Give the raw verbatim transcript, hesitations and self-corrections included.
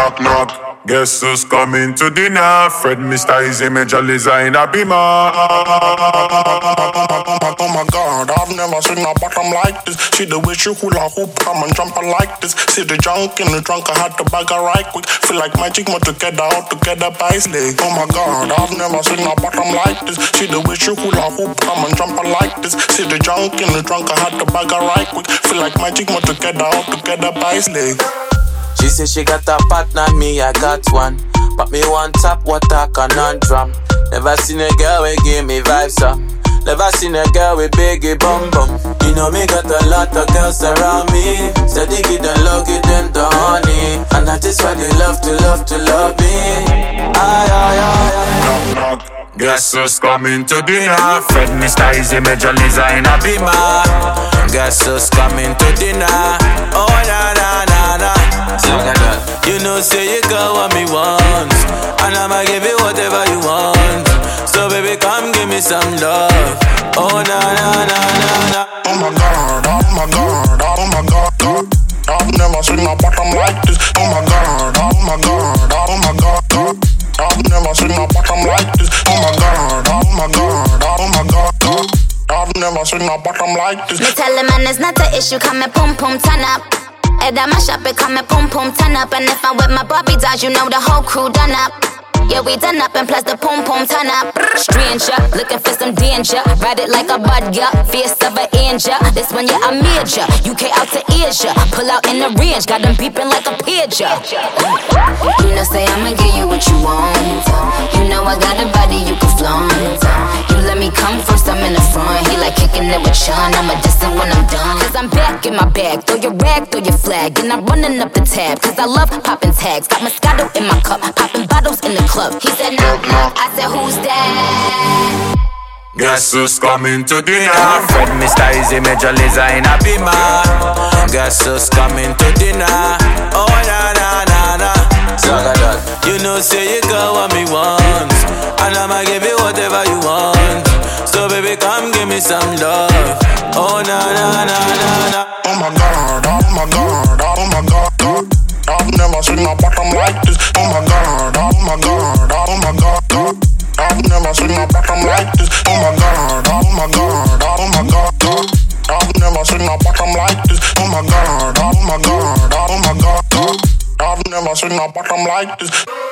Knock, knock. Guess who's coming to dinner? Fred, Mister Easy, Major Liza in a beamer. Oh my God, I've never seen a bottom like this. See the way she hula hoop, come and jump like this. See the junk in the trunk, I had to bag her right quick. Feel like magic, more together, all together by leg. Oh my God, I've never seen a bottom like this. See the way she hula hoop, come and jump like this. See the junk in the trunk, I had to bag her right quick. Feel like magic, more together, all together by leg. She say she got a partner, me I got one. But me one tap water conundrum. Never seen a girl with give me vibes up. Never seen a girl with biggie bum bum. You know me got a lot of girls around me. Steady get them low, get them the honey. And that is why they love to love to love me. Aye, aye, aye, aye. Knock, knock. Guess who's coming to dinner? Fred, Mister Easy, Major Liza in a beamer. Guess who's coming to dinner? Oh na na na na. You know say you got what me want, and I'ma give you whatever you want. So baby come give me some love. Oh na na na na na. Oh my God, oh my God, oh my God, God. I've never seen a bottom like this. Oh my God, oh my God, oh my God, God. I've never seen a bottom like this. Oh my God, oh my God, oh my God, God. I've never seen a bottom like this. Me tell the man it's not the issue, come and pum pum turn up. Head on my shop, it come and pum pum turn up. And if I'm with my Bobby dolls, you know the whole crew done up. Yeah, we done up and plus the pum pum turn up. Stranger, looking for some danger. Ride it like a bud, yeah, fierce of an angel. This one, yeah, I major. U K out to Asia. Pull out in the range, got them beeping like a pager. You know, say I'ma give you what you want. You know I got a body you can flaunt. You let me come first, I'm in the front. He like kicking it with Sean, I'ma diss it when I'm done. Cause I'm back in my bag, throw your rag, throw your flag. And I'm running up the tab, cause I love popping tags. Got Moscato in my cup, popping bottles in the club. He said knock knock, I said who's that? Guess who's coming to dinner? Fred, Mister Easy, Major Liza in a beamer. Guess who's coming to dinner? Oh na na na na. You know say you got what me want, and I'ma give you whatever you want. So baby come give me some love. Oh na na na na na. Oh my God, oh my God, oh my God, God. I've never seen a bottom like this. Oh my God, oh my God, oh my God, God. I've never seen a bottom like this. Oh my God, oh my God, oh my God, God. I've never seen a bottom like this. Oh my God, oh my God, oh my God, God. I've never seen a bottom like this.